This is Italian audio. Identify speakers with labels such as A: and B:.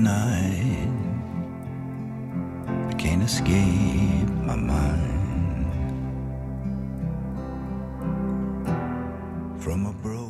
A: night. I can't escape my mind from a broken